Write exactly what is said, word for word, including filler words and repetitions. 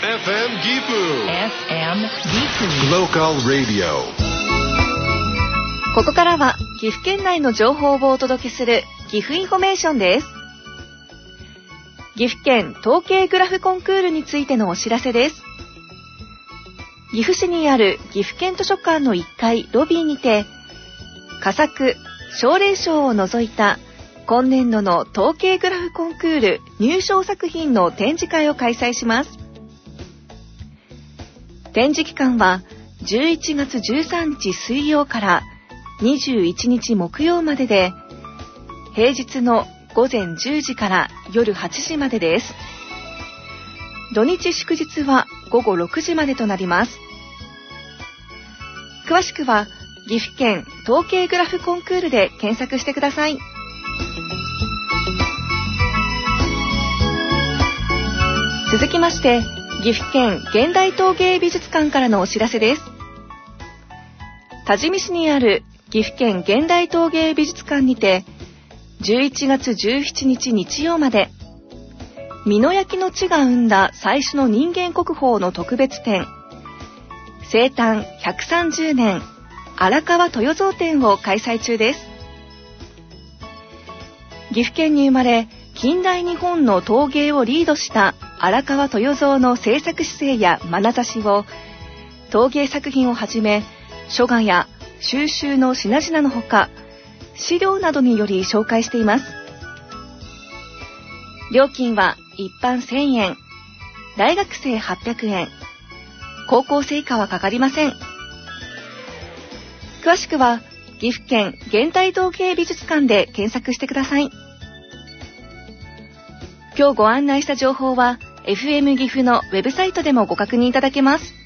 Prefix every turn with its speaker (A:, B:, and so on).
A: エフエム Gifu
B: エフエム Gifu
A: Local Radio。
C: ここからは岐阜県内の情報をお届けする岐阜インフォメーションです。岐阜県統計グラフコンクールについてのお知らせです。岐阜市にある岐阜県図書館のいっかいロビーにて、佳作・奨励賞を除いた今年度の統計グラフコンクール入賞作品の展示会を開催します。展示期間はじゅういちがつじゅうさんにち水曜からにじゅういちにち木曜までで、平日のごぜんじゅうじから夜はちじまでです。土日祝日はごごろくじまでとなります。詳しくは岐阜県統計グラフコンクールで検索してください。続きまして、岐阜県現代陶芸美術館からのお知らせです。多治見市にある岐阜県現代陶芸美術館にて、じゅういちがつじゅうしちにち日曜まで、美濃焼の地が生んだ最初の人間国宝の特別展、生誕ひゃくさんじゅうねん荒川豊蔵展を開催中です。岐阜県に生まれ、近代日本の陶芸をリードした荒川豊蔵の制作姿勢や眼差しを、陶芸作品をはじめ書画や収集の品々のほか、資料などにより紹介しています。料金は一般せんえん、大学生はっぴゃくえん、高校生以下はかかりません。詳しくは岐阜県現代陶芸美術館で検索してください。今日ご案内した情報は エフエム 岐阜のウェブサイトでもご確認いただけます。